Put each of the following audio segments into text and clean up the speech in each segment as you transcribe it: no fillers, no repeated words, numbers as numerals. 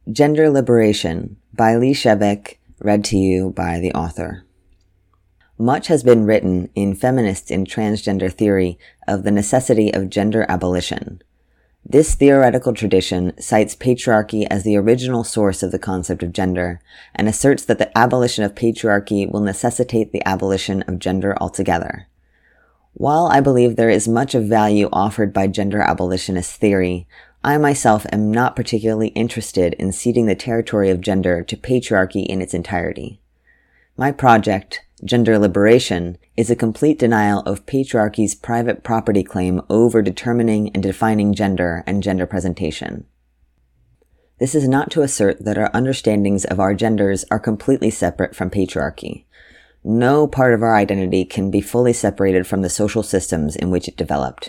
Gender Liberation by Lee Shebeck, read to you by the author. Much has been written in feminist and transgender theory of the necessity of gender abolition. This theoretical tradition cites patriarchy as the original source of the concept of gender, and asserts that the abolition of patriarchy will necessitate the abolition of gender altogether. While I believe there is much of value offered by gender abolitionist theory, I myself am not particularly interested in ceding the territory of gender to patriarchy in its entirety. My project, Gender Liberation, is a complete denial of patriarchy's private property claim over determining and defining gender and gender presentation. This is not to assert that our understandings of our genders are completely separate from patriarchy. No part of our identity can be fully separated from the social systems in which it developed.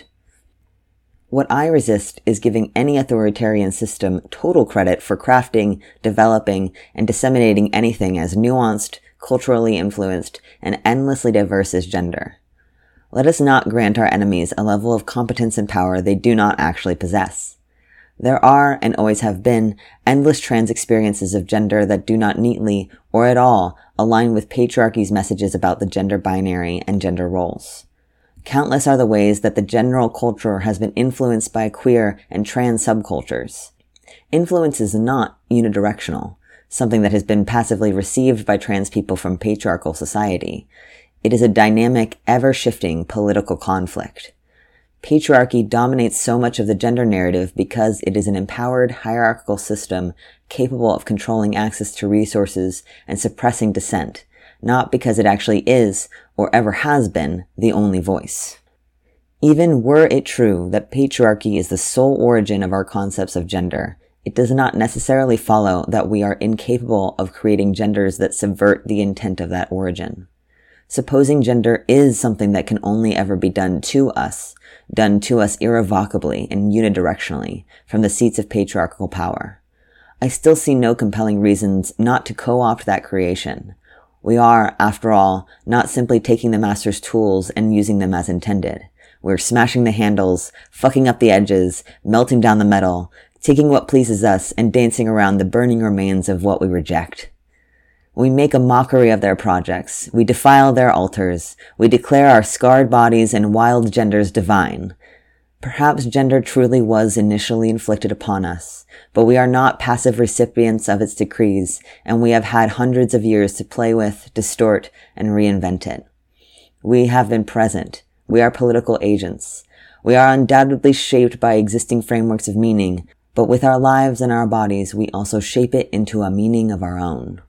What I resist is giving any authoritarian system total credit for crafting, developing, and disseminating anything as nuanced, culturally influenced, and endlessly diverse as gender. Let us not grant our enemies a level of competence and power they do not actually possess. There are, and always have been, endless trans experiences of gender that do not neatly, or at all, align with patriarchy's messages about the gender binary and gender roles. Countless are the ways that the general culture has been influenced by queer and trans subcultures. Influence is not unidirectional, something that has been passively received by trans people from patriarchal society. It is a dynamic, ever-shifting political conflict. Patriarchy dominates so much of the gender narrative because it is an empowered, hierarchical system capable of controlling access to resources and suppressing dissent, not because it actually is, or ever has been, the only voice. Even were it true that patriarchy is the sole origin of our concepts of gender, it does not necessarily follow that we are incapable of creating genders that subvert the intent of that origin. Supposing gender is something that can only ever be done to us irrevocably and unidirectionally from the seats of patriarchal power, I still see no compelling reasons not to co-opt that creation. We are, after all, not simply taking the master's tools and using them as intended. We're smashing the handles, fucking up the edges, melting down the metal, taking what pleases us and dancing around the burning remains of what we reject. We make a mockery of their projects. We defile their altars. We declare our scarred bodies and wild genders divine. Perhaps gender truly was initially inflicted upon us, but we are not passive recipients of its decrees, and we have had hundreds of years to play with, distort, and reinvent it. We have been present. We are political agents. We are undoubtedly shaped by existing frameworks of meaning, but with our lives and our bodies, we also shape it into a meaning of our own.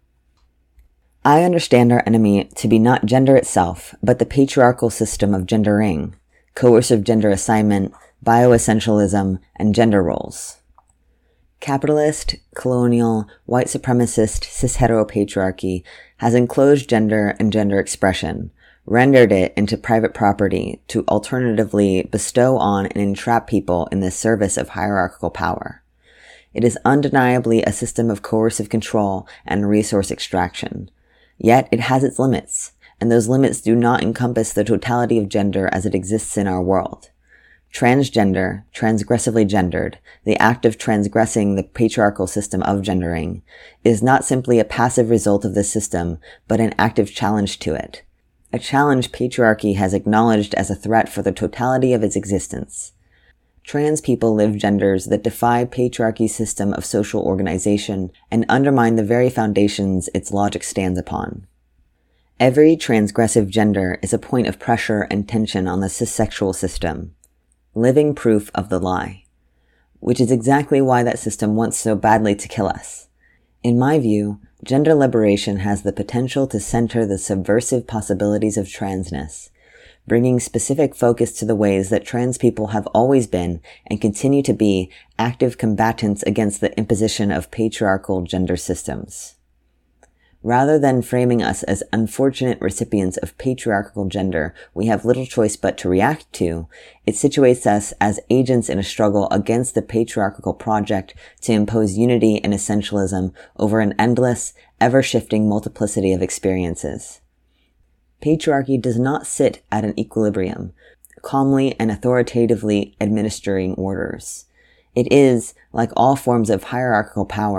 I understand our enemy to be not gender itself, but the patriarchal system of gendering, coercive gender assignment, bioessentialism, and gender roles. Capitalist, colonial, white supremacist, cis-heteropatriarchy has enclosed gender and gender expression, rendered it into private property to alternatively bestow on and entrap people in the service of hierarchical power. It is undeniably a system of coercive control and resource extraction. Yet it has its limits, and those limits do not encompass the totality of gender as it exists in our world. Transgender, transgressively gendered, the act of transgressing the patriarchal system of gendering, is not simply a passive result of this system, but an active challenge to it. A challenge patriarchy has acknowledged as a threat for the totality of its existence. Trans people live genders that defy patriarchy's system of social organization and undermine the very foundations its logic stands upon. Every transgressive gender is a point of pressure and tension on the cissexual system, living proof of the lie, which is exactly why that system wants so badly to kill us. In my view, gender liberation has the potential to center the subversive possibilities of transness, bringing specific focus to the ways that trans people have always been and continue to be active combatants against the imposition of patriarchal gender systems. Rather than framing us as unfortunate recipients of patriarchal gender we have little choice but to react to, it situates us as agents in a struggle against the patriarchal project to impose unity and essentialism over an endless, ever-shifting multiplicity of experiences. Patriarchy does not sit at an equilibrium, calmly and authoritatively administering orders. It is, like all forms of hierarchical power,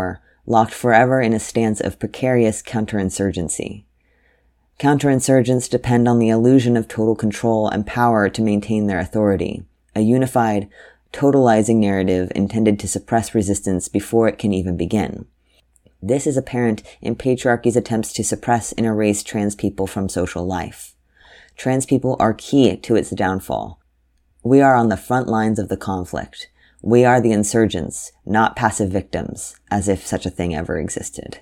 locked forever in a stance of precarious counterinsurgency. Counterinsurgents depend on the illusion of total control and power to maintain their authority, a unified, totalizing narrative intended to suppress resistance before it can even begin. This is apparent in patriarchy's attempts to suppress and erase trans people from social life. Trans people are key to its downfall. We are on the front lines of the conflict. We are the insurgents, not passive victims, as if such a thing ever existed.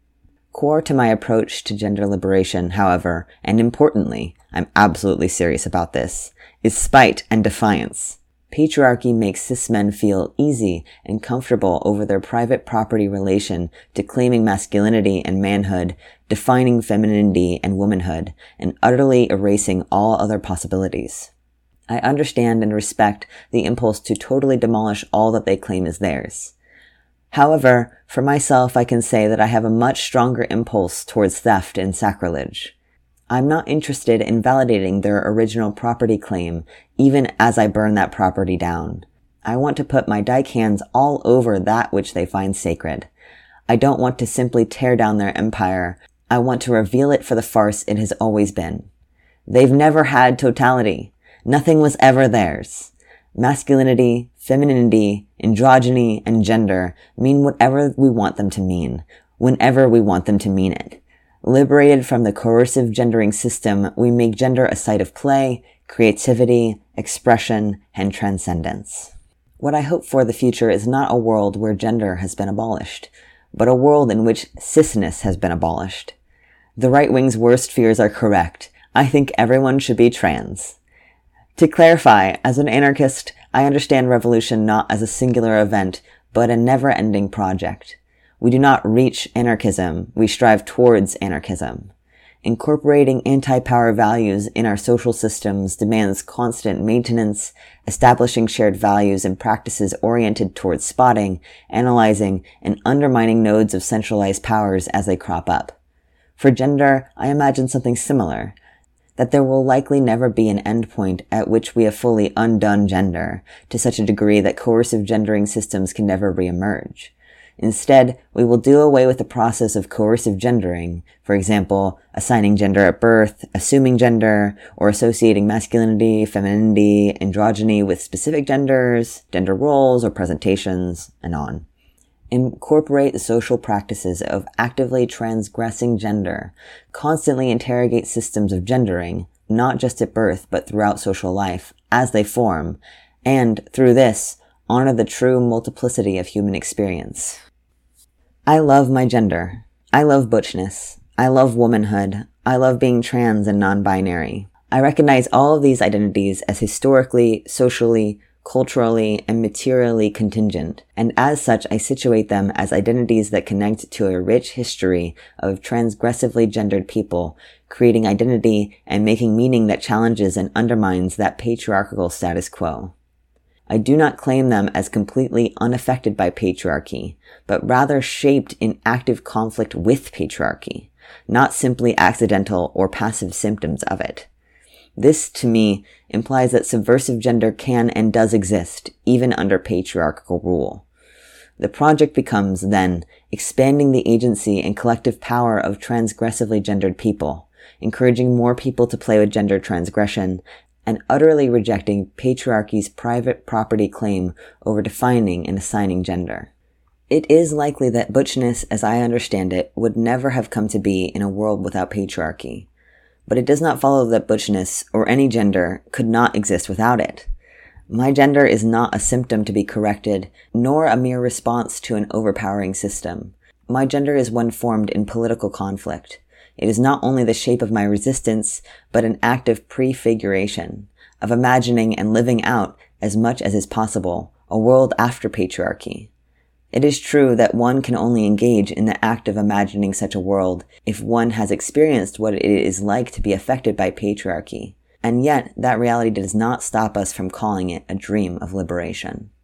Core to my approach to gender liberation, however, and importantly, I'm absolutely serious about this, is spite and defiance. Patriarchy makes cis men feel easy and comfortable over their private property relation to claiming masculinity and manhood, defining femininity and womanhood, and utterly erasing all other possibilities. I understand and respect the impulse to totally demolish all that they claim is theirs. However, for myself, I can say that I have a much stronger impulse towards theft and sacrilege. I'm not interested in validating their original property claim, even as I burn that property down. I want to put my dyke hands all over that which they find sacred. I don't want to simply tear down their empire. I want to reveal it for the farce it has always been. They've never had totality. Nothing was ever theirs. Masculinity, femininity, androgyny, and gender mean whatever we want them to mean, whenever we want them to mean it. Liberated from the coercive gendering system, we make gender a site of play, creativity, expression, and transcendence. What I hope for the future is not a world where gender has been abolished, but a world in which cisness has been abolished. The right wing's worst fears are correct. I think everyone should be trans. To clarify, as an anarchist, I understand revolution not as a singular event, but a never-ending project. We do not reach anarchism, we strive towards anarchism. Incorporating anti-power values in our social systems demands constant maintenance, establishing shared values and practices oriented towards spotting, analyzing, and undermining nodes of centralized powers as they crop up. For gender, I imagine something similar, that there will likely never be an endpoint at which we have fully undone gender, to such a degree that coercive gendering systems can never reemerge. Instead, we will do away with the process of coercive gendering, for example, assigning gender at birth, assuming gender, or associating masculinity, femininity, androgyny with specific genders, gender roles, or presentations, and on. Incorporate the social practices of actively transgressing gender, constantly interrogate systems of gendering, not just at birth, but throughout social life, as they form, and, through this, honor the true multiplicity of human experience. I love my gender. I love butchness. I love womanhood. I love being trans and non-binary. I recognize all of these identities as historically, socially, culturally, and materially contingent, and as such I situate them as identities that connect to a rich history of transgressively gendered people, creating identity and making meaning that challenges and undermines that patriarchal status quo. I do not claim them as completely unaffected by patriarchy, but rather shaped in active conflict with patriarchy, not simply accidental or passive symptoms of it. This, to me, implies that subversive gender can and does exist, even under patriarchal rule. The project becomes, then, expanding the agency and collective power of transgressively gendered people, encouraging more people to play with gender transgression, and utterly rejecting patriarchy's private property claim over defining and assigning gender. It is likely that butchness, as I understand it, would never have come to be in a world without patriarchy. But it does not follow that butchness, or any gender, could not exist without it. My gender is not a symptom to be corrected, nor a mere response to an overpowering system. My gender is one formed in political conflict. It is not only the shape of my resistance, but an act of prefiguration, of imagining and living out, as much as is possible, a world after patriarchy. It is true that one can only engage in the act of imagining such a world if one has experienced what it is like to be affected by patriarchy, and yet that reality does not stop us from calling it a dream of liberation.